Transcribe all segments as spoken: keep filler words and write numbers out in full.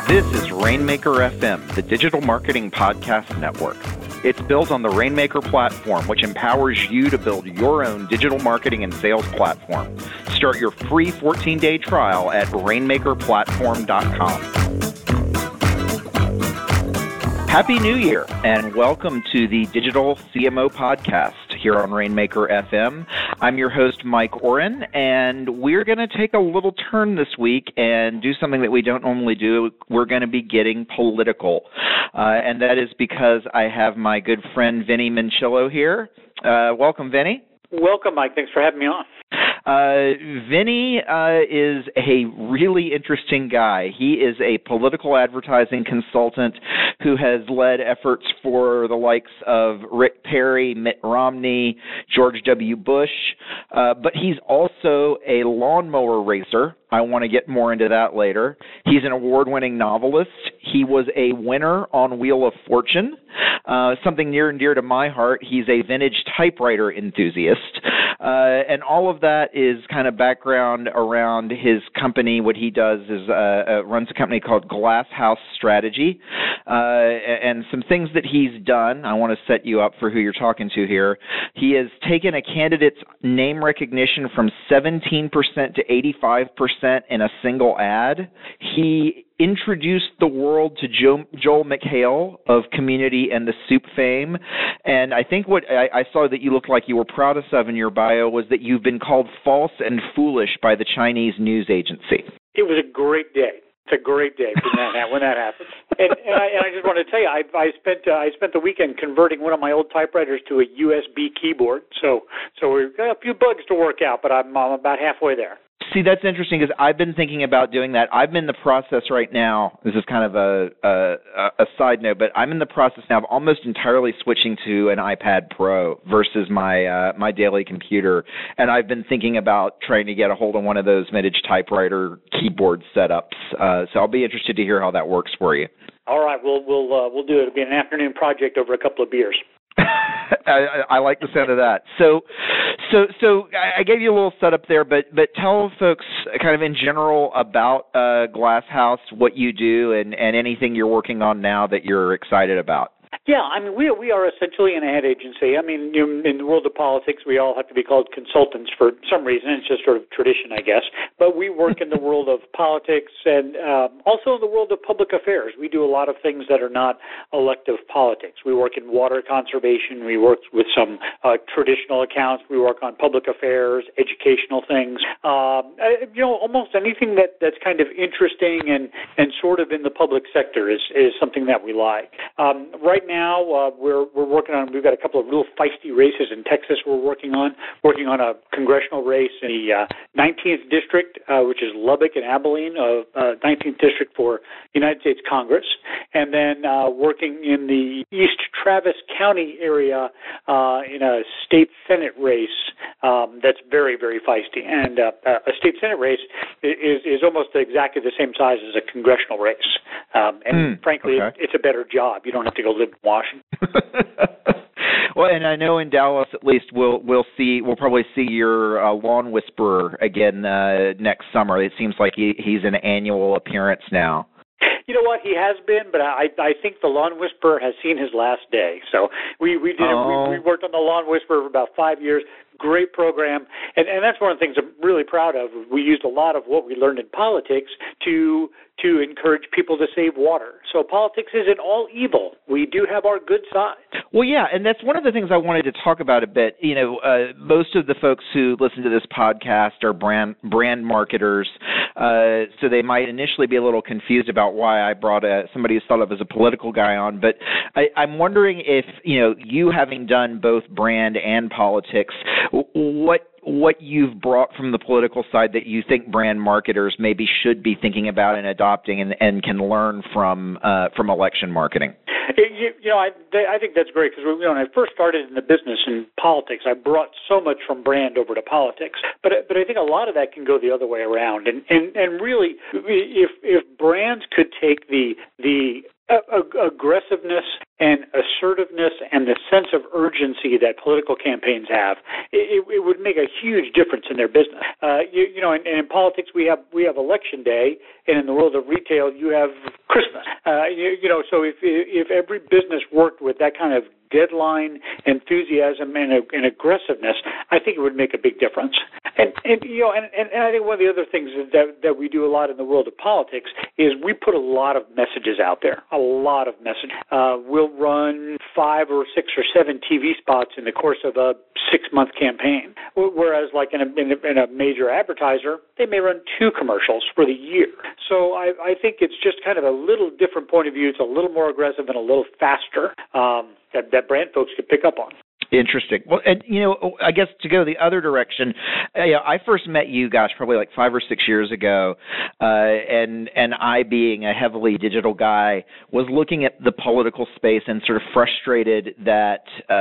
This is Rainmaker F M, the digital marketing podcast network. It's built on the Rainmaker platform, which empowers you to build your own digital marketing and sales platform. Start your free fourteen-day trial at rainmaker platform dot com. Happy New Year, and welcome to the Digital C M O Podcast here on Rainmaker F M. I'm your host, Mike Oren, and we're going to take a little turn this week and do something that we don't normally do. We're going to be getting political, uh, and that is because I have my good friend Vinny Minchillo here. Uh, welcome, Vinny. Welcome, Mike. Thanks for having me on. Uh, Vinny uh, is a really interesting guy. He is a political advertising consultant who has led efforts for the likes of Rick Perry, Mitt Romney, George W. Bush, uh, but he's also a lawnmower racer. I want to get more into that later. He's an award-winning novelist. He was a winner on Wheel of Fortune. Uh, something near and dear to my heart, he's a vintage typewriter enthusiast. Uh, and all of that is kind of background around his company. What he does is uh, uh, runs a company called Glass House Strategy. Uh, and some things that he's done, I want to set you up for who you're talking to here. He has taken a candidate's name recognition from seventeen percent to eighty-five percent in a single ad. He introduced the world to Joe, Joel McHale of Community and the Soup fame. And I think what I, I saw that you looked like you were proudest of in your bio was that you've been called false and foolish by the Chinese news agency. It was a great day. It's a great day when that, when that happens. And, and, I, and I just want to tell you, I, I spent uh, I spent the weekend converting one of my old typewriters to a U S B keyboard. So so we've got a few bugs to work out, but I'm, I'm about halfway there. See, that's interesting because I've been thinking about doing that. I'm in the process right now. This is kind of a, a, a side note, but I'm in the process now of almost entirely switching to an iPad Pro versus my uh, my daily computer. And I've been thinking about trying to get a hold of one of those vintage typewriter keyboard setups. Uh, so I'll be interested to hear how that works for you. All right, we'll we'll uh, we'll do it. It'll be an afternoon project over a couple of beers. I, I like the sound of that. So, so, so I gave you a little setup there, but but tell folks kind of in general about uh, Glass House, what you do, and, and anything you're working on now that you're excited about. Yeah, I mean, we we are essentially an ad agency. I mean, you know, in the world of politics, we all have to be called consultants for some reason. It's just sort of tradition, I guess. But we work in the world of politics and um, also in the world of public affairs. We do a lot of things that are not elective politics. We work in water conservation. We work with some uh, traditional accounts. We work on public affairs, educational things. Um, you know, almost anything that, that's kind of interesting and, and sort of in the public sector is, is something that we like. Um, right now, Now uh, we're we're working on. We've got a couple of real feisty races in Texas. We're working on working on a congressional race in the uh, nineteenth district, uh, which is Lubbock and Abilene, of uh, nineteenth district for United States Congress, and then uh, working in the East Travis County area uh, in a state senate race um, that's very very feisty. And uh, a state senate race is is almost exactly the same size as a congressional race. Um, and mm, frankly, okay. it's a better job. You don't have to go live in Washington. Well, and I know in Dallas at least we'll we'll see we'll probably see your uh, lawn whisperer again uh, next summer. It seems like he, he's an annual appearance now. You know what? He has been, but I I think the Lawn Whisperer has seen his last day. So we we did oh. we, we worked on the Lawn Whisperer for about five years. Great program, and and that's one of the things I'm really proud of. We used a lot of what we learned in politics to to encourage people to save water. So politics isn't all evil. We do have our good sides. Well, yeah, and that's one of the things I wanted to talk about a bit. You know, uh, most of the folks who listen to this podcast are brand brand marketers, uh, so they might initially be a little confused about why I brought a, somebody who's thought of as a political guy on. But I, I'm wondering if, you know, you having done both brand and politics, what what you've brought from the political side that you think brand marketers maybe should be thinking about and adopting and, and can learn from uh, from election marketing. You, you know, I, I think that's great because you know, when I first started in the business in politics, I brought so much from brand over to politics. But but I think a lot of that can go the other way around. And and, and really, if if brands could take the the Uh, aggressiveness and assertiveness and the sense of urgency that political campaigns have, it, it would make a huge difference in their business. Uh, you, you know, and, and in politics we have we have election day, and in the world of retail you have Christmas. Uh, you, you know, so if if every business worked with that kind of deadline enthusiasm and, and aggressiveness, I think it would make a big difference. And, and you know, and, and, and I think one of the other things that that we do a lot in the world of politics is we put a lot of messages out there, a lot of messages. Uh, we'll run five or six or seven T V spots in the course of a six-month campaign, whereas like in a, in a, in a major advertiser, they may run two commercials for the year. So I, I think it's just kind of a little different point of view. It's a little more aggressive and a little faster um, that, that brand folks could pick up on. Interesting. Well, and, you know, I guess to go the other direction, uh, you know, I first met you, gosh, probably like five or six years ago, uh, and and I, being a heavily digital guy, was looking at the political space and sort of frustrated that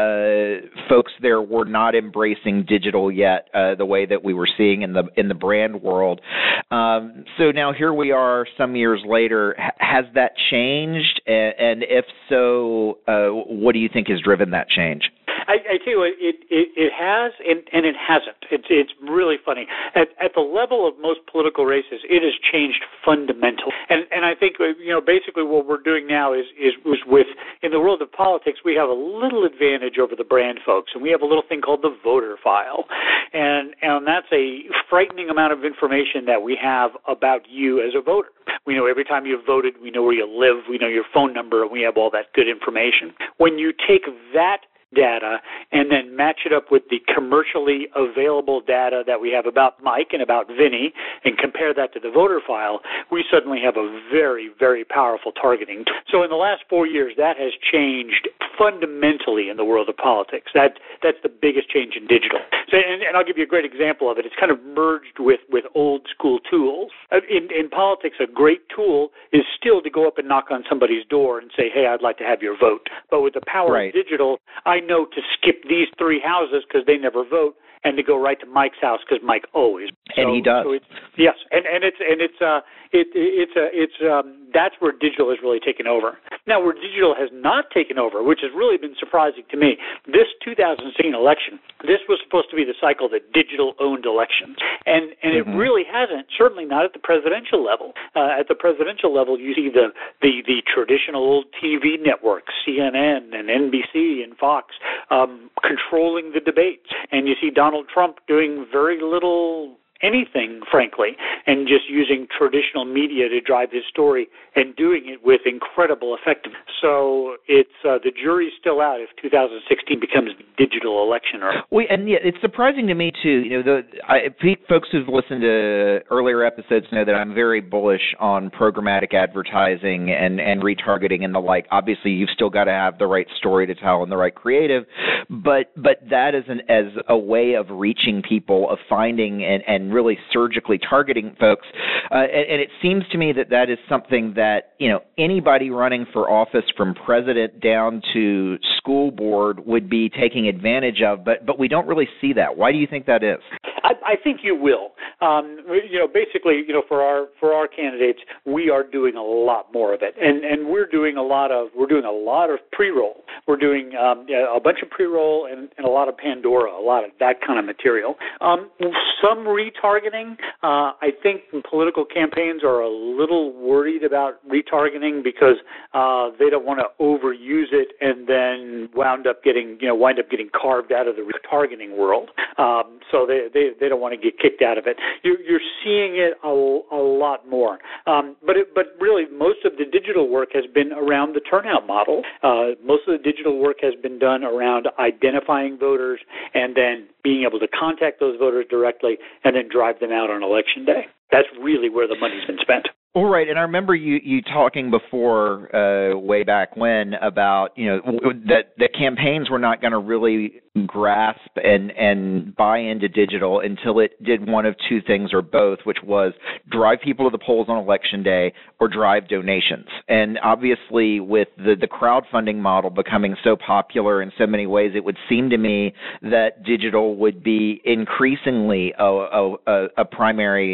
uh, folks there were not embracing digital yet, uh, the way that we were seeing in the in the brand world. Um, so now here we are, some years later. H- has that changed? And, and if so, uh, what do you think has driven that change? I, I tell you what, it, it, it has and, and it hasn't. It's it's really funny. At, at the level of most political races, it has changed fundamentally. And and I think, you know, basically what we're doing now is is, is with, in the world of politics, we have a little advantage over the brand folks, and we have a little thing called the voter file. And, and that's a frightening amount of information that we have about you as a voter. We know every time you've voted, we know where you live, we know your phone number, and we have all that good information. When you take that data and then match it up with the commercially available data that we have about Mike and about Vinny and compare that to the voter file, we suddenly have a very, very powerful targeting. So in the last four years, that has changed fundamentally in the world of politics. That That's the biggest change in digital. So, and, and I'll give you a great example of it. It's kind of merged with, with old school tools. In, in politics, a great tool is still to go up and knock on somebody's door and say, hey, I'd like to have your vote. But with the power right. of digital, I know to skip these three houses because they never vote, and to go right to Mike's house because Mike always. And so, he does. So it's, yes, and and it's and it's uh it it's a it's um that's where digital has really taken over. Now, where digital has not taken over, which has really been surprising to me, this two thousand sixteen election, this was supposed to be the cycle that digital owned elections, and and mm-hmm. it really hasn't. Certainly not at the presidential level. Uh, at the presidential level, you see the the the traditional old T V networks, C N N and N B C and Fox, um, controlling the debates, and you see Donald Trump doing very little anything, frankly, and just using traditional media to drive his story and doing it with incredible effectiveness. So it's uh, the jury's still out if two thousand sixteen becomes the digital election. Or we, and yeah, it's surprising to me too. You know, the I, folks who've listened to earlier episodes know that I'm very bullish on programmatic advertising and and retargeting and the like. Obviously, you've still got to have the right story to tell and the right creative, but but that is an as a way of reaching people, of finding and and really surgically targeting folks. Uh, and, and it seems to me that that is something that, you know, anybody running for office from president down to school board would be taking advantage of, but but we don't really see that. Why do you think that is? I, I think you will. Um, you know, basically, you know, for our for our candidates, we are doing a lot more of it, and and we're doing a lot of we're doing a lot of pre-roll. We're doing um, a bunch of pre-roll and, and a lot of Pandora, a lot of that kind of material. Um, some retargeting. Uh, I think political campaigns are a little worried about retargeting because uh, they don't want to overuse it and then wound up getting you know wind up getting carved out of the retargeting world. Um, so they, they they don't want to get kicked out of it. You're, you're seeing it a, a lot more. Um, but it, but really, most of the digital work has been around the turnout model. Uh, most of the digital work has been done around identifying voters and then being able to contact those voters directly and then drive them out on election day. That's really where the money's been spent. All right, and I remember you, you talking before, uh, way back when, about you know that the campaigns were not going to really grasp and and buy into digital until it did one of two things or both, which was drive people to the polls on election day or drive donations. And obviously, with the the crowdfunding model becoming so popular in so many ways, it would seem to me that digital would be increasingly a, a, a primary method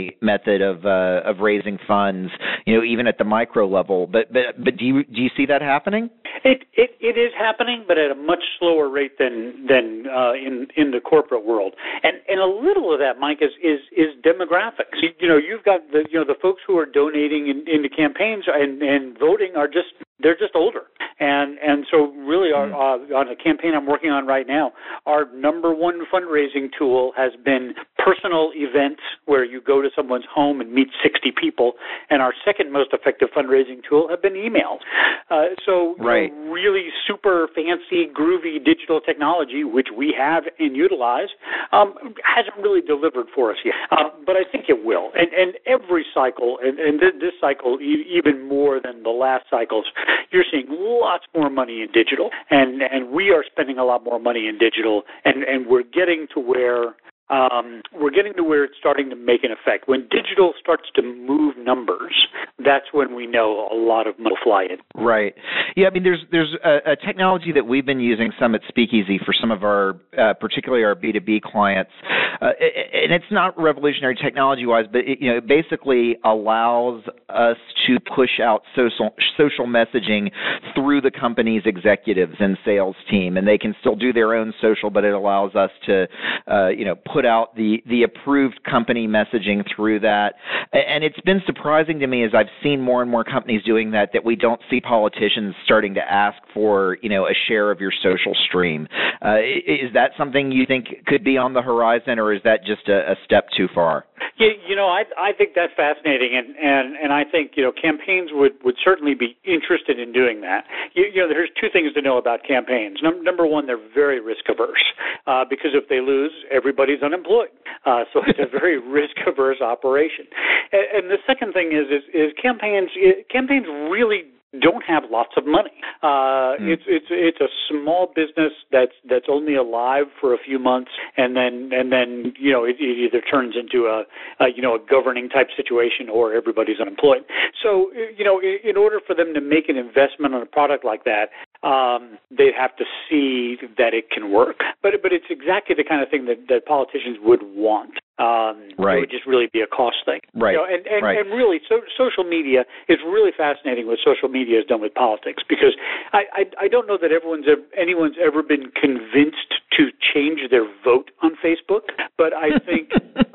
method of uh, of raising funds, you know, even at the micro level. But but but do you do you see that happening? It it, it is happening, but at a much slower rate than than uh, in in the corporate world. And and a little of that, Mike, is is is demographics. You, you know, you've got the you know the folks who are donating in, into campaigns and and voting are just they're just older. And and so really, our, uh, on a campaign I'm working on right now, our number one fundraising tool has been personal events where you go to someone's home and meet sixty people. And our second most effective fundraising tool have been emails. Uh, so right. you know, really super fancy, groovy digital technology, which we have and utilize, um, hasn't really delivered for us yet. Uh, but I think it will. And, and every cycle, and, and this cycle even more than the last cycles, you're seeing lots more money in digital, and, and we are spending a lot more money in digital, and, and we're getting to where um, we're getting to where it's starting to make an effect. When digital starts to move numbers, that's when we know a lot of money will fly in. Right. Yeah, I mean, there's there's a, a technology that we've been using some at Speakeasy for some of our, uh, particularly our B two B clients, uh, and it's not revolutionary technology-wise, but it, you know, it basically allows us to push out social social messaging through the company's executives and sales team, and they can still do their own social, but it allows us to, uh, you know, put out the the approved company messaging through that. And it's been surprising to me as I've seen more and more companies doing that, that we don't see politicians starting to ask for, you know, a share of your social stream. Uh, is that something you think could be on the horizon, or is that just a, a step too far? Yeah, you know, I I think that's fascinating, and, and, and I think, you know, campaigns would, would certainly be interested in doing that. You, you know, there's two things to know about campaigns. Num- number one, they're very risk averse, uh, because if they lose, everybody's unemployed. Uh, so it's a very risk averse operation. And, and the second thing is is, is campaigns campaigns really don't have lots of money. Uh, mm. It's it's it's a small business that's that's only alive for a few months, and then and then you know it, it either turns into a, a you know a governing type situation, or everybody's unemployed. So you know in, in order for them to make an investment on a product like that, um, they'd have to see that it can work. But but it's exactly the kind of thing that, that politicians would want. Um, right. It would just really be a cost thing. Right. You know, and, and, right. and really, so, social media is really fascinating what social media has done with politics, because I, I, I don't know that everyone's ever, anyone's ever been convinced to change their vote on Facebook, but I think,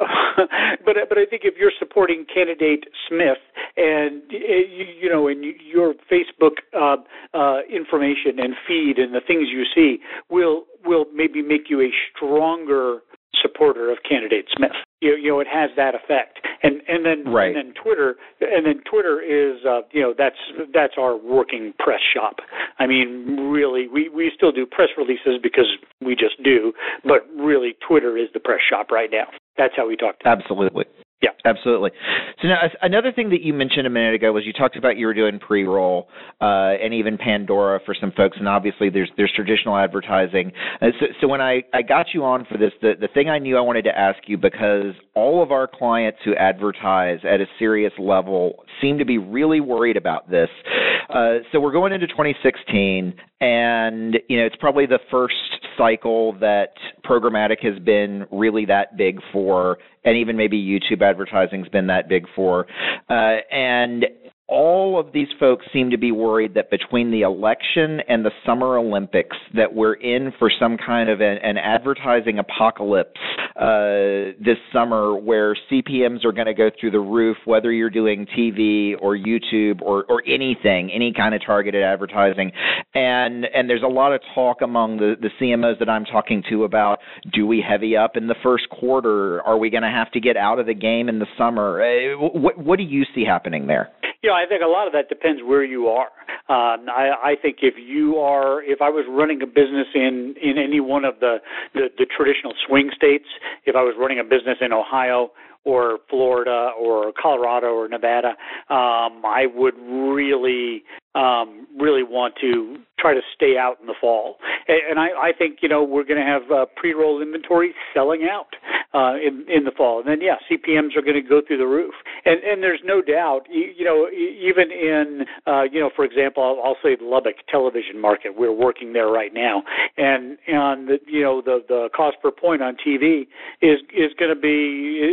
but but I think if you're supporting candidate Smith and you, you know, and your Facebook uh, uh, information and feed and the things you see will will maybe make you a stronger supporter of candidate Smith. You, you know, it has that effect, and and then right. and then Twitter, and then Twitter is uh, you know that's that's our working press shop. I mean, really, we, we still do press releases because we just do, but really, Twitter is the press shop right now. That's how we talk to Absolutely. Them. Yeah, absolutely. So now, another thing that you mentioned a minute ago was you talked about you were doing pre-roll uh, and even Pandora for some folks, and obviously there's there's traditional advertising. Uh, so, so when I, I got you on for this, the, the thing I knew I wanted to ask you, because all of our clients who advertise at a serious level seem to be really worried about this. Uh, so we're going into twenty sixteen, and you know it's probably the first cycle that programmatic has been really that big for, and even maybe YouTube advertising's been that big for. Uh, and all of these folks seem to be worried that between the election and the Summer Olympics that we're in for some kind of an, an advertising apocalypse uh, this summer, where C P Ms are going to go through the roof, whether you're doing T V or YouTube or, or anything, any kind of targeted advertising. And and there's a lot of talk among the, the C M Os that I'm talking to about, do we heavy up in the first quarter? Are we going to have to get out of the game in the summer? Uh, what, what do you see happening there? You know, I think a lot of that depends where you are. Um, I, I think if you are, if I was running a business in, in any one of the, the, the traditional swing states, if I was running a business in Ohio or Florida or Colorado or Nevada, um, I would really, um, really want to try to stay out in the fall. And, and I, I think, you know, we're going to have uh, pre-roll inventory selling out uh, in, in the fall. And then, yeah, C P Ms are going to go through the roof. And, and there's no doubt, you, you know, even in, uh, you know, for example, I'll, I'll say the Lubbock television market, we're working there right now. And, and the, you know, the, the cost per point on T V is, is going to be, is going to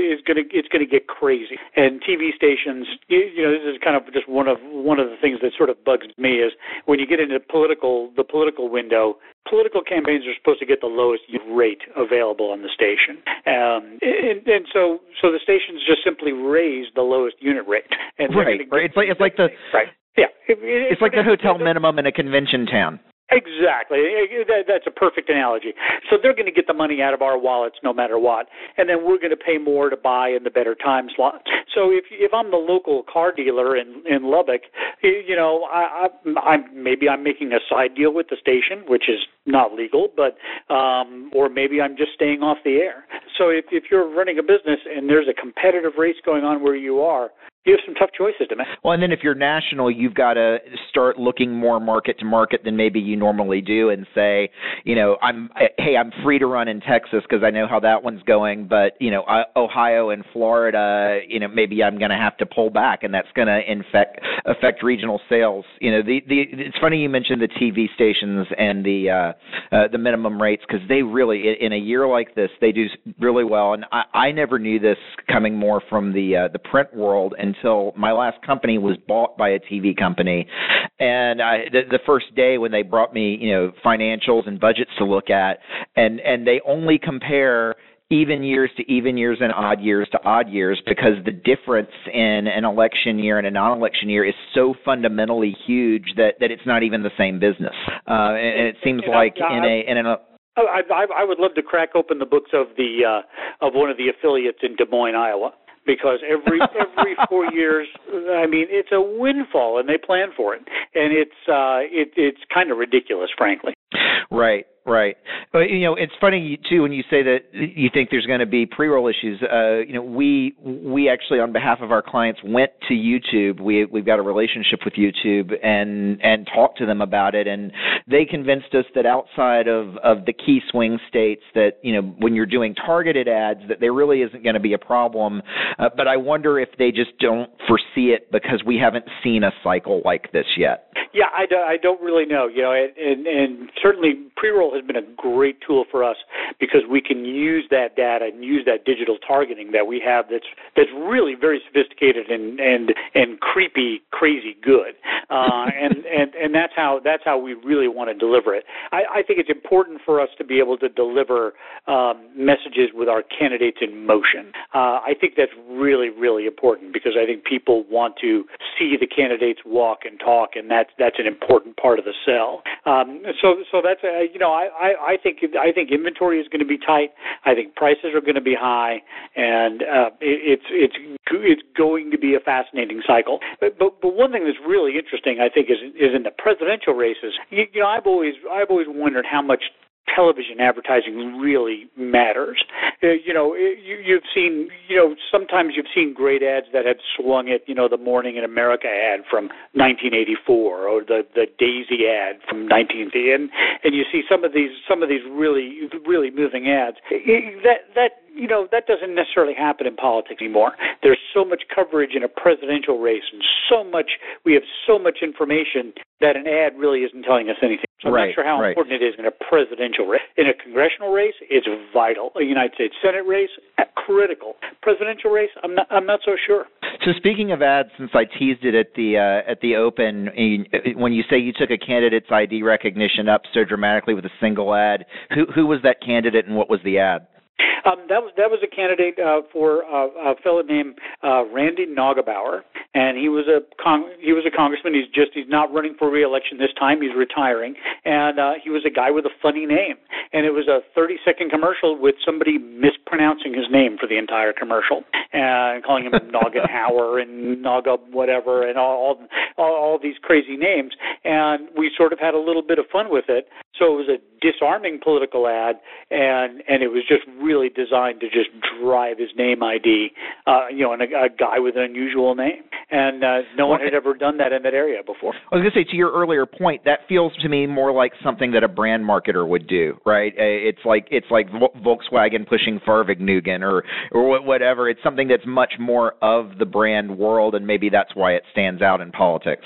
to it's going to get crazy. And T V stations, you, you know, this is kind of just one of one of the things that sort of bugs me is when you get into political the political window. Political campaigns are supposed to get the lowest rate available on the station, um, and, and so so the stations just simply raise the lowest unit rate. And right, right. It's like it's like the right. Yeah, it, it, it's like the hotel minimum in a convention town. Exactly. That's a perfect analogy. So they're going to get the money out of our wallets no matter what, and then we're going to pay more to buy in the better time slot. So if if I'm the local car dealer in, in Lubbock, you know, I, I, I'm maybe I'm making a side deal with the station, which is not legal, but um, or maybe I'm just staying off the air. So if if you're running a business and there's a competitive race going on where you are, you have some tough choices to make. Well, and then if you're national, you've got to start looking more market to market than maybe you normally do, and say, you know, I'm hey, I'm free to run in Texas because I know how that one's going, but you know, Ohio and Florida, you know, maybe I'm going to have to pull back, and that's going to infect affect regional sales. You know, the the it's funny you mentioned the T V stations and the uh, uh, the minimum rates, because they really, in a year like this, they do really well. And I, I never knew this coming more from the uh, the print world and until my last company was bought by a T V company. And I, the, the first day when they brought me, you know, financials and budgets to look at, and, and they only compare even years to even years and odd years to odd years, because the difference in an election year and a non-election year is so fundamentally huge that, that it's not even the same business. Uh, and, and it seems and like I, I, in a in an I, I, I would love to crack open the books of the uh, of one of the affiliates in Des Moines, Iowa. Because every every four years, I mean, it's a windfall, and they plan for it, and it's uh, it, it's kind of ridiculous, frankly. Right, right. But, you know, it's funny too when you say that you think there's going to be pre-roll issues. Uh, you know, we we actually, on behalf of our clients, went to YouTube. We we've got a relationship with YouTube and and talked to them about it, and they convinced us that outside of of the key swing states, that, you know, when you're doing targeted ads, that there really isn't going to be a problem. Uh, but I wonder if they just don't foresee it because we haven't seen a cycle like this yet. Yeah, I, do, I don't really know. You know, and, and certainly pre-roll has been a great tool for us because we can use that data and use that digital targeting that we have. That's that's really very sophisticated and and, and creepy, crazy good. Uh, and, and and that's how that's how we really want to deliver it. I, I think it's important for us to be able to deliver um, messages with our candidates in motion. Uh, I think that's really really important because I think people want to see the candidates walk and talk, and that's that's an important part of the sell. Um, so so that's uh, you know I, I, I think I think inventory is going to be tight. I think prices are going to be high, and uh, it, it's it's it's going to be a fascinating cycle. But, but but one thing that's really interesting, I think, is is in the presidential races. You, you know, I've always I've always wondered how much television advertising really matters. Uh, you know, you, you've seen, you know, sometimes you've seen great ads that have swung it, you know, the Morning in America ad from nineteen eighty-four or the, the Daisy ad from nineteen eighty, and and you see some of these some of these really really moving ads. That that you know, that doesn't necessarily happen in politics anymore. There's so much coverage in a presidential race, and so much we have so much information that an ad really isn't telling us anything. So I'm right, not sure how right. important it is in a presidential race. In a congressional race, it's vital. A United States Senate race, critical. Presidential race, I'm not. I'm not so sure. So speaking of ads, since I teased it at the uh, at the open, when you say you took a candidate's I D recognition up so dramatically with a single ad, who who was that candidate and what was the ad? Um, that was that was a candidate uh, for uh, a fellow named uh, Randy Neugebauer, and he was a con- he was a congressman. He's just he's not running for re-election this time. He's retiring, and uh, he was a guy with a funny name. And it was a thirty second commercial with somebody mispronouncing his name for the entire commercial and calling him Naugenhauer and Naga whatever and all, all all all these crazy names. And we sort of had a little bit of fun with it. So it was a disarming political ad, and, and it was just really designed to just drive his name I D, uh, you know, and a, a guy with an unusual name. And uh, no one had ever done that in that area before. I was going to say, to your earlier point, that feels to me more like something that a brand marketer would do, right? It's like it's like Volkswagen pushing Farvignugan or or whatever. It's something that's much more of the brand world, and maybe that's why it stands out in politics.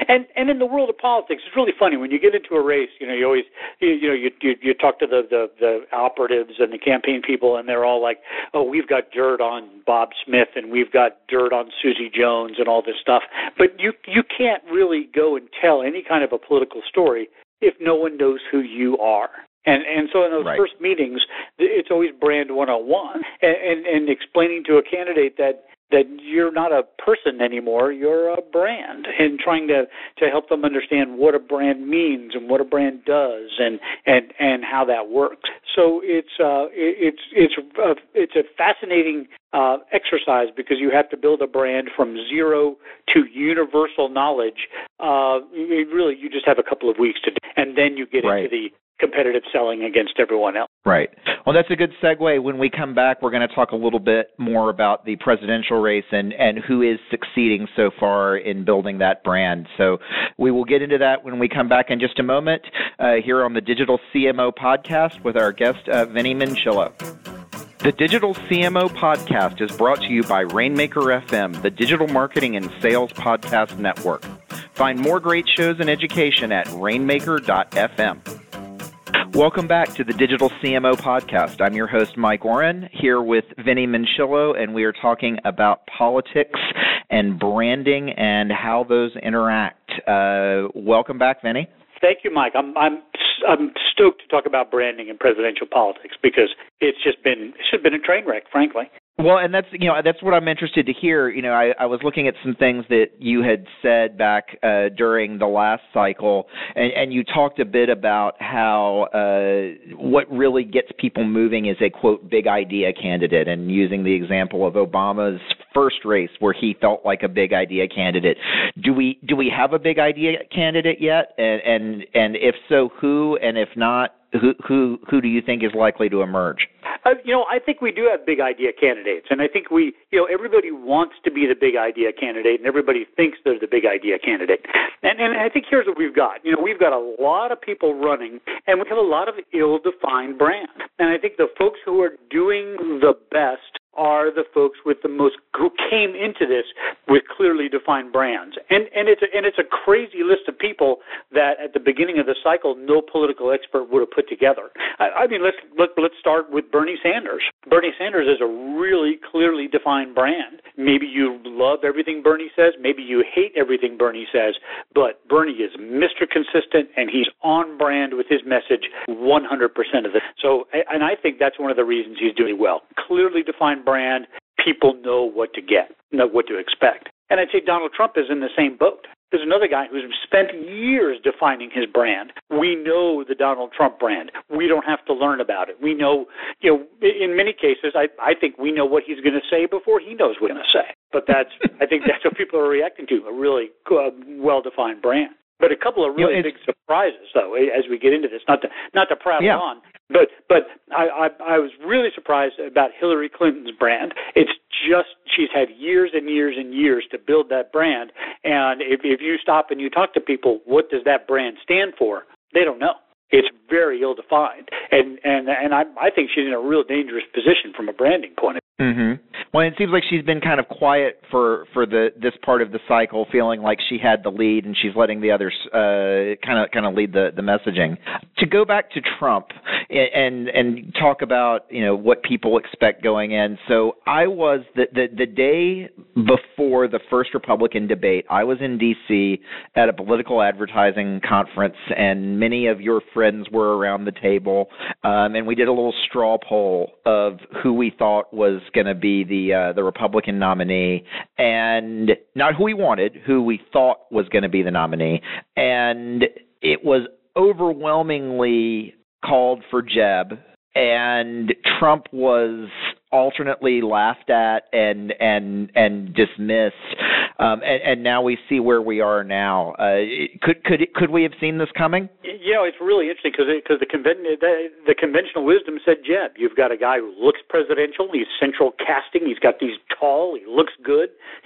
And and in the world of politics, it's really funny when you get into a race. You know, you always you, you know you, you you talk to the, the the operatives and the campaign people, and they're all like, "Oh, we've got dirt on Bob Smith, and we've got dirt on Susie Jones, and all this stuff." But you you can't really go and tell any kind of a political story if no one knows who you are. And and so in those right. first meetings, it's always brand one oh one, and, and and explaining to a candidate that. that you're not a person anymore, you're a brand, and trying to, to help them understand what a brand means and what a brand does and, and, and how that works. So it's uh, it's it's a, it's a fascinating uh, exercise because you have to build a brand from zero to universal knowledge. Uh, really, you just have a couple of weeks to do, and then you get right. into the competitive selling against everyone else. Right. Well, that's a good segue. When we come back, we're going to talk a little bit more about the presidential race and, and who is succeeding so far in building that brand. So we will get into that when we come back in just a moment uh, here on the Digital C M O Podcast with our guest, uh, Vinny Minchillo. The Digital C M O Podcast is brought to you by Rainmaker F M, the digital marketing and sales podcast network. Find more great shows and education at rainmaker dot f m. Welcome back to the Digital C M O Podcast. I'm your host, Mike Oren, here with Vinny Minchillo, and we are talking about politics and branding and how those interact. Uh, welcome back, Vinny. Thank you, Mike. I'm I'm I'm stoked to talk about branding in presidential politics because it's just been it's just been a train wreck, frankly. Well, and that's you know that's what I'm interested to hear. You know, I, I was looking at some things that you had said back uh, during the last cycle, and, and you talked a bit about how uh, what really gets people moving is a quote big idea candidate, and using the example of Obama's first race where he felt like a big idea candidate. Do we do we have a big idea candidate yet? And and and if so, who? And if not, who who who do you think is likely to emerge? Uh, you know, I think we do have big idea candidates, and I think we, you know, everybody wants to be the big idea candidate, and everybody thinks they're the big idea candidate. And and I think here's what we've got. You know, we've got a lot of people running, and we have a lot of ill-defined brands. And I think the folks who are doing the best are the folks with the most who came into this with clearly defined brands, and and it's a, and it's a crazy list of people that at the beginning of the cycle no political expert would have put together. I, I mean, let's let, let's start with Bernie Sanders. Bernie Sanders is a really clearly defined brand. Maybe you love everything Bernie says, maybe you hate everything Bernie says, but Bernie is Mister Consistent and he's on brand with his message one hundred percent of it. So, and I think that's one of the reasons he's doing well. Clearly defined brand, people know what to get, know what to expect. And I'd say Donald Trump is in the same boat. There's another guy who's spent years defining his brand. We know the Donald Trump brand. We don't have to learn about it. We know, you know, in many cases, I, I think we know what he's going to say before he knows what he's going to say. But that's, I think that's what people are reacting to, a really uh, well-defined brand. But a couple of really you know, big surprises, though, as we get into this. Not to not to prattle yeah. on, but but I, I I was really surprised about Hillary Clinton's brand. It's just she's had years and years and years to build that brand, and if if you stop and you talk to people, what does that brand stand for? They don't know. It's very ill-defined, and and and I I think she's in a real dangerous position from a branding point of view. Mm-hmm. Well, it seems like she's been kind of quiet for, for the this part of the cycle, feeling like she had the lead, and she's letting the others uh, kind of kind of lead the, the messaging. To go back to Trump and and talk about you know what people expect going in. So I was the the, the day before the first Republican debate, I was in D C at a political advertising conference, and many of your friends were around the table, um, and we did a little straw poll of who we thought was going to be the uh, the Republican nominee, and not who we wanted, who we thought was going to be the nominee, and it was overwhelmingly called for Jeb, and Trump was alternately laughed at and and and dismissed, um, and, and now we see where we are now. Uh, could could could we have seen this coming? You know, it's really interesting because because the, conven- the the conventional wisdom said Jeb. You've got a guy who looks presidential. He's central casting. He's got these tall. He looks good. He had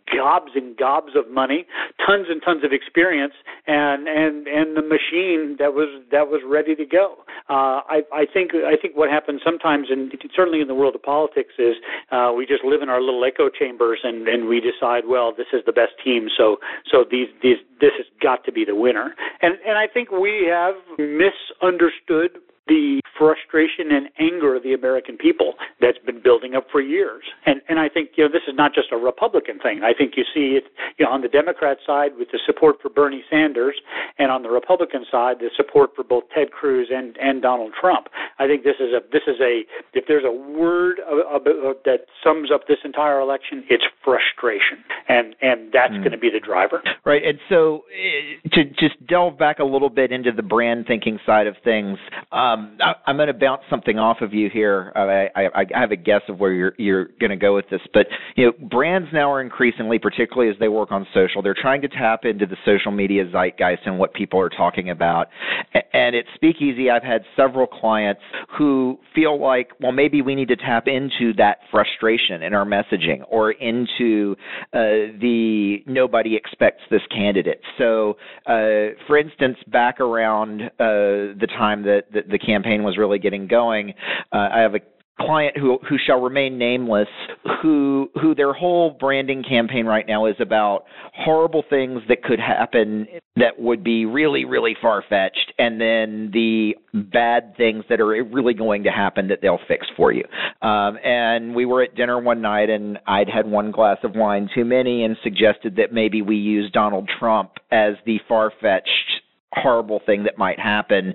gobs and gobs of money, tons and tons of experience, and and and the machine that was that was ready to go. Uh, I, I think I think what happens sometimes, and certainly in the world of politics, is uh, we just live in our little echo chambers, and, and we decide, well, this is the best team, so so these these this has got to be the winner. And and I think we have misunderstood the frustration and anger of the American people that's been building up for years. And and I think, you know, this is not just a Republican thing. I think you see it, you know, on the Democrat side with the support for Bernie Sanders, and on the Republican side, the support for both Ted Cruz and, and Donald Trump. I think this is a this is a if there's a word of, of, of, that sums up this entire election, it's frustration, and and that's mm. going to be the driver. Right. And so uh, to just delve back a little bit into the brand thinking side of things. Um, Um, I, I'm going to bounce something off of you here. Uh, I, I have a guess of where you're, you're going to go with this, but you know, brands now are increasingly, particularly as they work on social, they're trying to tap into the social media zeitgeist and what people are talking about. And at Speakeasy, I've had several clients who feel like, well, maybe we need to tap into that frustration in our messaging, or into uh, the nobody expects this candidate. So, uh, for instance, back around uh, the time that, that the campaign was really getting going, uh, I have a client who who shall remain nameless, who who their whole branding campaign right now is about horrible things that could happen that would be really, really far-fetched, and then the bad things that are really going to happen that they'll fix for you. Um, and we were at dinner one night, and I'd had one glass of wine too many and suggested that maybe we use Donald Trump as the far-fetched horrible thing that might happen.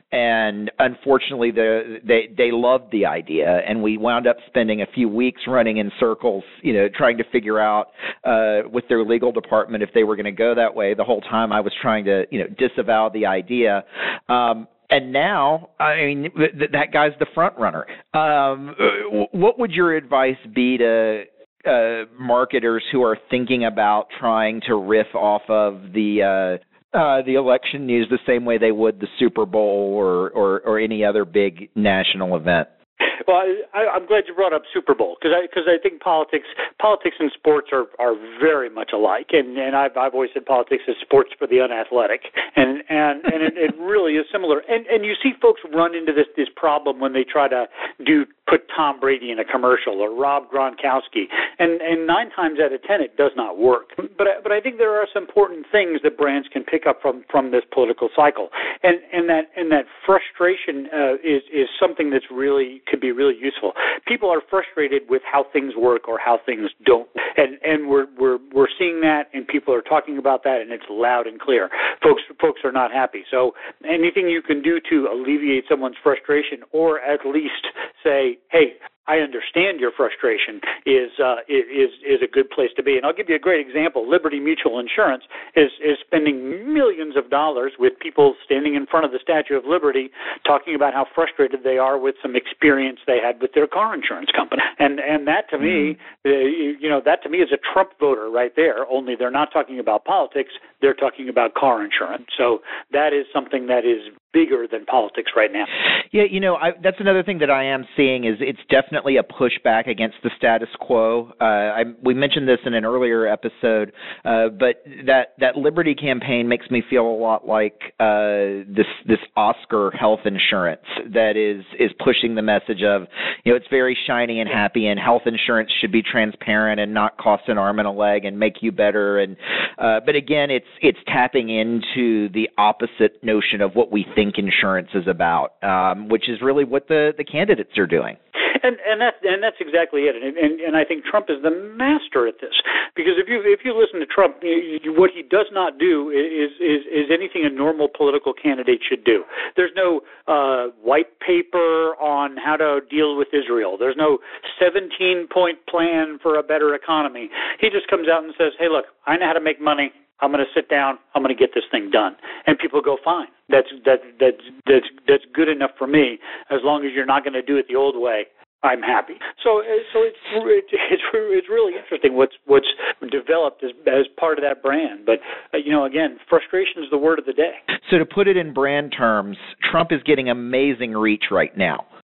And unfortunately, the, they they loved the idea, and we wound up spending a few weeks running in circles, you know, trying to figure out uh, with their legal department if they were going to go that way. The whole time I was trying to, you know, disavow the idea. Um, And now, I mean, th- that guy's the front runner. Um, what would your advice be to uh, marketers who are thinking about trying to riff off of the uh, Uh, the election news the same way they would the Super Bowl or, or, or any other big national event? Well, I, I'm glad you brought up Super Bowl, because I because I think politics politics and sports are, are very much alike, and, and I've I've always said politics is sports for the unathletic, and and, and it, it really is similar. And and you see folks run into this this problem when they try to do put Tom Brady in a commercial or Rob Gronkowski, and and nine times out of ten it does not work. But but I think there are some important things that brands can pick up from, from this political cycle, and and that and that frustration uh, is is something that's really could be really useful. People are frustrated with how things work or how things don't, and and we're we're we're seeing that, and people are talking about that, and it's loud and clear. Folks folks are not happy. So anything you can do to alleviate someone's frustration, or at least say, hey, I understand your frustration, is uh, is is a good place to be. And I'll give you a great example. Liberty Mutual Insurance is is spending millions of dollars with people standing in front of the Statue of Liberty talking about how frustrated they are with some experience they had with their car insurance company. And and that to me, uh, you know, that to me is a Trump voter right there. Only they're not talking about politics; they're talking about car insurance. So that is something that is bigger than politics right now. Yeah, you know, I, that's another thing that I am seeing is it's definitely a pushback against the status quo. Uh, I, we mentioned this in an earlier episode, uh, but that, that Liberty campaign makes me feel a lot like uh, this this Oscar health insurance that is is pushing the message of, you know, it's very shiny and happy, and health insurance should be transparent and not cost an arm and a leg and make you better. And uh, but again, it's it's tapping into the opposite notion of what we think insurance is about, um, which is really what the, the candidates are doing. And and that and that's exactly it. And, and and I think Trump is the master at this, because if you if you listen to Trump, you, you, what he does not do is, is is anything a normal political candidate should do. There's no uh, white paper on how to deal with Israel. There's no seventeen point plan for a better economy. He just comes out and says, "Hey, look, I know how to make money. I'm going to sit down. I'm going to get this thing done." And people go, "Fine. That's that that's that's that's good enough for me. As long as you're not going to do it the old way, I'm happy." So, so it's it's it's really interesting what's what's developed as as part of that brand. But uh, you know, again, frustration is the word of the day. So, to put it in brand terms, Trump is getting amazing reach right now.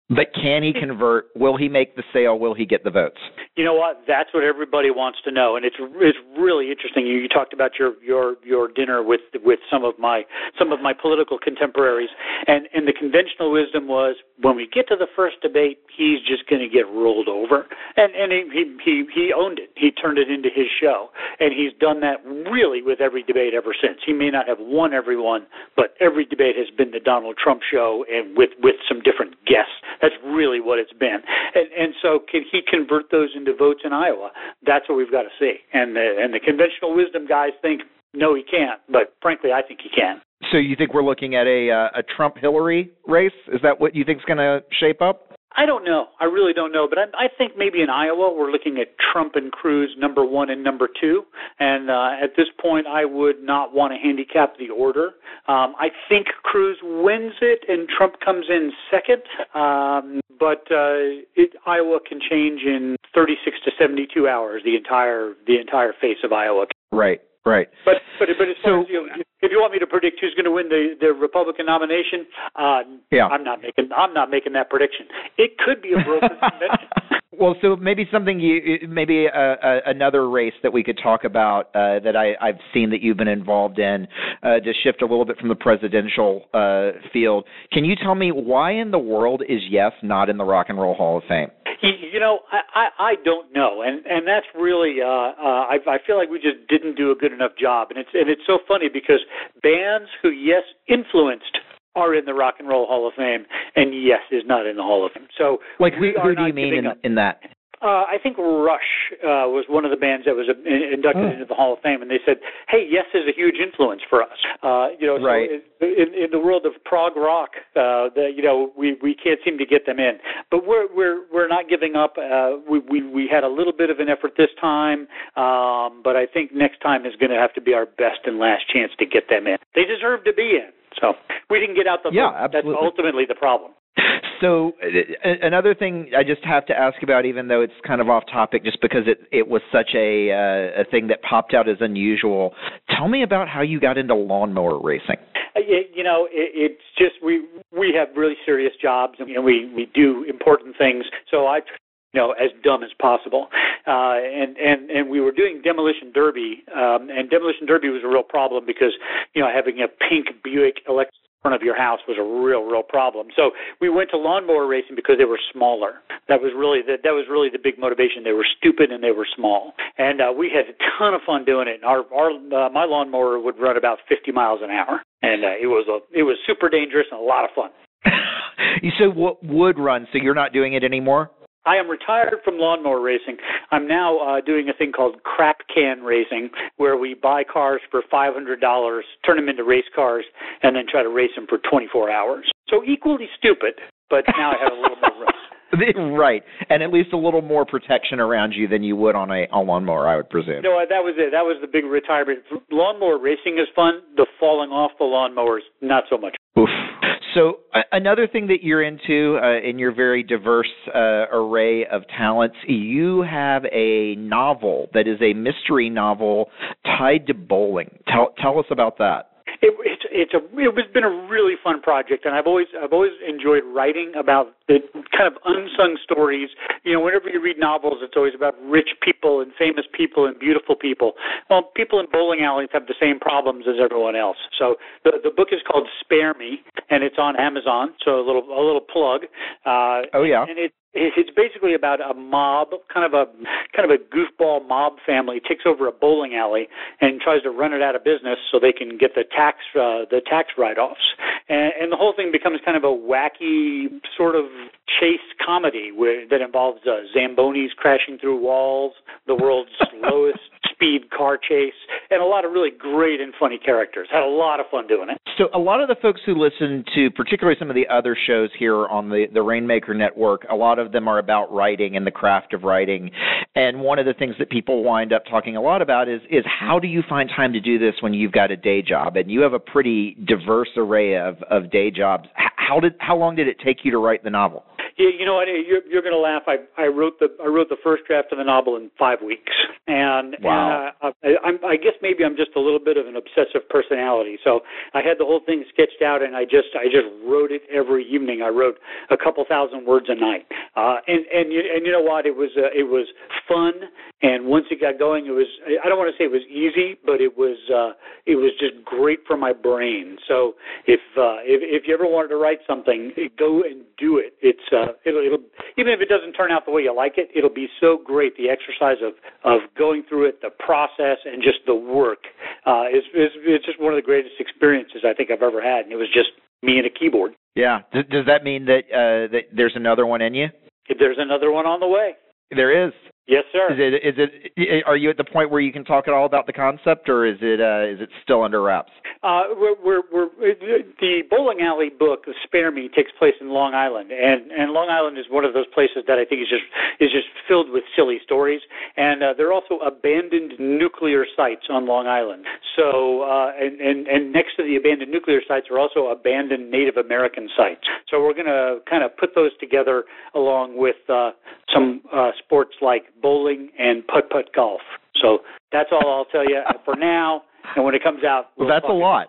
But can he convert? Will he make the sale? Will he get the votes? You know what? That's what everybody wants to know, and it's it's really interesting. You, you talked about your, your, your dinner with with some of my some of my political contemporaries, and, and the conventional wisdom was when we get to the first debate, he's just going to get rolled over, and and he, he he owned it. He turned it into his show, and he's done that really with every debate ever since. He may not have won every one, but every debate has been the Donald Trump show, and with with some different guests. That's really what it's been. And, and so can he convert those into votes in Iowa? That's what we've got to see. And the, and the conventional wisdom guys think, no, he can't. But frankly, I think he can. So you think we're looking at a, uh, a Trump-Hillary race? Is that what you think is going to shape up? I don't know. I really don't know. But I, I think maybe in Iowa we're looking at Trump and Cruz number one and number two. And uh, at this point, I would not want to handicap the order. Um, I think Cruz wins it and Trump comes in second. Um, but uh, it, Iowa can change in thirty-six to seventy-two hours. The entire the entire face of Iowa. Right. Right. But but but as far so, as you, if you want me to predict who's going to win the, the Republican nomination, uh, yeah. I'm not making I'm not making that prediction. It could be a broken convention. Well, so maybe something you maybe a, a, another race that we could talk about uh, that I, I've seen that you've been involved in uh, to shift a little bit from the presidential uh, field. Can you tell me why in the world is Yes not in the Rock and Roll Hall of Fame? You know, I, I, I don't know, and and that's really uh, uh, I, I feel like we just didn't do a good enough job, and it's and it's so funny because bands who Yes influenced are in the Rock and Roll Hall of Fame, and Yes is not in the Hall of Fame. So, like, who, who do you mean in, in that? Uh, I think Rush uh, was one of the bands that was uh, inducted oh. into the Hall of Fame, and they said, "Hey, Yes is a huge influence for us." Uh, you know, right. so in, in the world of prog rock, uh, the, you know, we, we can't seem to get them in, but we're we're we're not giving up. Uh, we we we had a little bit of an effort this time, um, but I think next time is going to have to be our best and last chance to get them in. They deserve to be in. So we didn't get out the yeah, vote. Absolutely. That's ultimately the problem. So uh, another thing I just have to ask about, even though it's kind of off topic, just because it, it was such a uh, a thing that popped out as unusual. Tell me about how you got into lawnmower racing. Uh, you know, it, it's just we we have really serious jobs, and you know, we we do important things. So I. You know, as dumb as possible, uh, and and and we were doing Demolition Derby, um, and Demolition Derby was a real problem because you know having a pink Buick Electra in front of your house was a real real problem. So we went to lawnmower racing because they were smaller. That was really the, that was really the big motivation. They were stupid and they were small, and uh, we had a ton of fun doing it. And our our uh, my lawnmower would run about fifty miles an hour, and uh, it was a it was super dangerous and a lot of fun. You said what would run? So you're not doing it anymore? I am retired from lawnmower racing. I'm now uh, doing a thing called crap can racing, where we buy cars for five hundred dollars, turn them into race cars, and then try to race them for twenty-four hours. So equally stupid, but now I have a little more room. Right, and at least a little more protection around you than you would on a, a lawnmower, I would presume. No, that was it. That was the big retirement. Lawnmower racing is fun. The falling off the lawnmowers, not so much. Oof. So uh, another thing that you're into uh, in your very diverse uh, array of talents, you have a novel that is a mystery novel tied to bowling. Tell tell us about that. It, it's it's a it's been a really fun project, and I've always I've always enjoyed writing about the kind of unsung stories. You know, whenever you read novels, it's always about rich people and famous people and beautiful people. Well, people in bowling alleys have the same problems as everyone else. So the the book is called Spare Me, and it's on Amazon. So a little a little plug. Uh, oh yeah. And it. It's basically about a mob, kind of a kind of a goofball mob family takes over a bowling alley and tries to run it out of business so they can get the tax uh, the tax write-offs, and, and the whole thing becomes kind of a wacky sort of chase comedy where that involves uh, Zambonis crashing through walls, the world's slowest speed car chase, and a lot of really great and funny characters. Had a lot of fun doing it. So a lot of the folks who listen to, particularly some of the other shows here on the, the Rainmaker Network, a lot of them are about writing and the craft of writing. And one of the things that people wind up talking a lot about is, is how do you find time to do this when you've got a day job? And you have a pretty diverse array of, of day jobs. How did how long did it take you to write the novel? Yeah, you know what? You're, you're going to laugh. I, I wrote the I wrote the first draft of the novel in five weeks, and, wow. and uh, I, I'm, I guess maybe I'm just a little bit of an obsessive personality. So I had the whole thing sketched out, and I just I just wrote it every evening. I wrote a couple thousand words a night, uh, and and you, and you know what? It was uh, it was fun, and once it got going, it was I don't want to say it was easy, but it was uh, it was just great for my brain. So if uh, if if you ever wanted to write something, go and do it. It's uh, it'll, it'll even if it doesn't turn out the way you like it, it'll be so great. The exercise of, of going through it, the process, and just the work uh, is, is it's just one of the greatest experiences I think I've ever had. And it was just me and a keyboard. Yeah. Does, does that mean that uh, that there's another one in you? There's another one on the way. There is. Yes, sir. Is it? Is it? Are you at the point where you can talk at all about the concept, or is it? Uh, is it still under wraps? Uh, we're, we're, we're, the bowling alley book, Spare Me, takes place in Long Island, and, and Long Island is one of those places that I think is just is just filled with silly stories. And uh, there are also abandoned nuclear sites on Long Island. So, uh, and, and and next to the abandoned nuclear sites are also abandoned Native American sites. So we're going to kind of put those together along with uh, some uh, sports like bowling and putt-putt golf. So that's all I'll tell you for now. And when it comes out, we'll well, that's a lot.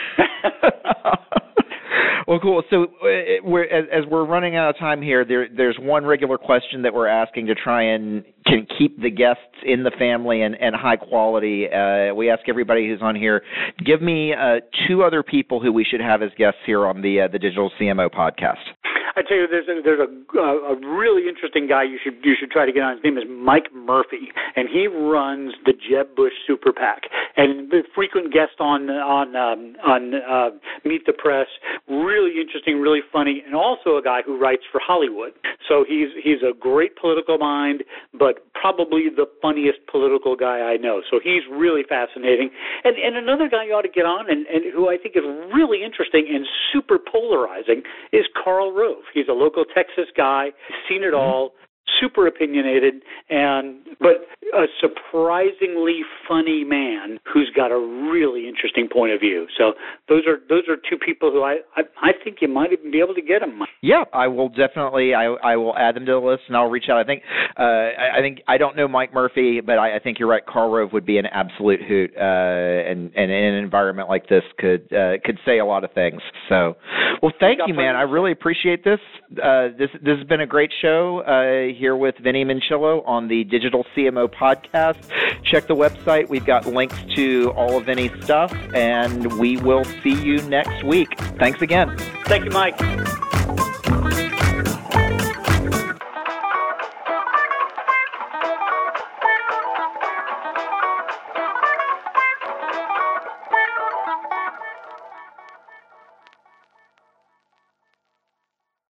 Well, cool. So uh, we're, as, as we're running out of time here, there, there's one regular question that we're asking to try and can keep the guests in the family and, and high quality. Uh, we ask everybody who's on here, give me uh, two other people who we should have as guests here on the uh, the Digital C M O podcast. I tell you, there's a, there's a, a really interesting guy you should you should try to get on. His name is Mike Murphy, and he runs the Jeb Bush Super PAC, and a frequent guest on on um, on uh, Meet the Press. Really interesting, really funny, and also a guy who writes for Hollywood. So he's he's a great political mind, but probably the funniest political guy I know. So he's really fascinating. And and another guy you ought to get on, and, and who I think is really interesting and super polarizing, is Karl Rove. He's a local Texas guy, seen it all, super opinionated, and but a surprisingly funny man who's got a really interesting point of view. So those are those are two people who I I, I think you might even be able to get them. Yeah, I will definitely. I I will add them to the list, and I'll reach out. I think uh, I, I think I don't know Mike Murphy, but I, I think you're right. Karl Rove would be an absolute hoot, uh, and and in an environment like this could uh, could say a lot of things. So, well, thank you, man. I really appreciate this. Uh, this this has been a great show uh, here with Vinny Minchillo on the Digital C M O podcast. Check the website. We've got links to all of Vinny's stuff, and we will see you next week. Thanks again. Thank you, Mike.